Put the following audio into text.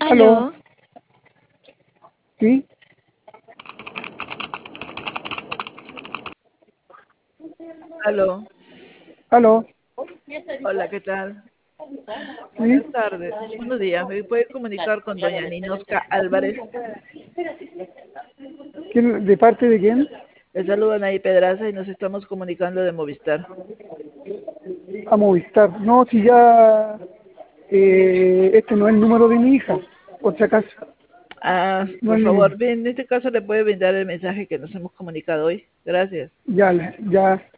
Aló, Aló, sí, Aló, aló, hola, ¿qué tal? sí. Buenas tardes, buenos días. ¿Me puede comunicar con doña Ninosca Álvarez? ¿De parte de quién? Le saludan ahí Pedraza y nos estamos comunicando de Movistar. A Movistar. No, si ya este no es el número de mi hija, por si acaso. Ah, No por es el favor, número. bien, en este caso le puede brindar el mensaje que nos hemos comunicado hoy. Gracias. Ya, ya.